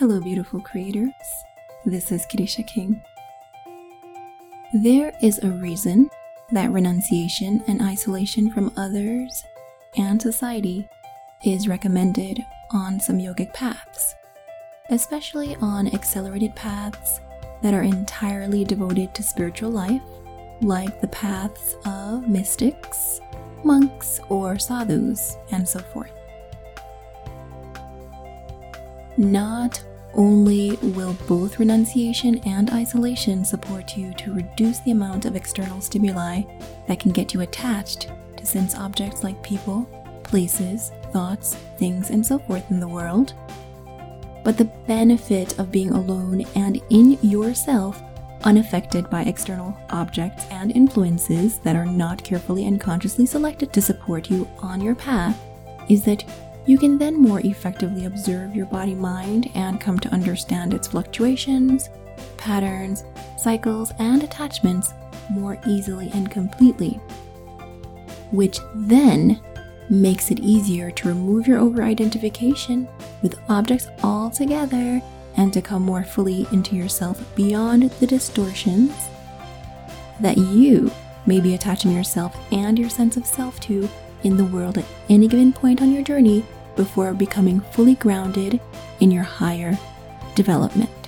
Hello, beautiful creators. This is Kirisha King. There is a reason that renunciation and isolation from others and society is recommended on some yogic paths, especially on accelerated paths that are entirely devoted to spiritual life, like the paths of mystics, monks, or sadhus, and so forth. Not only will both renunciation and isolation support you to reduce the amount of external stimuli that can get you attached to sense objects like people, places, thoughts, things, and so forth in the world, but the benefit of being alone and in yourself, unaffected by external objects and influences that are not carefully and consciously selected to support you on your path, is that you can then more effectively observe your body-mind and come to understand its fluctuations, patterns, cycles, and attachments more easily and completely, which then makes it easier to remove your over-identification with objects altogether and to come more fully into yourself beyond the distortions that you may be attaching yourself and your sense of self to in the world at any given point on your journey before becoming fully grounded in your higher development.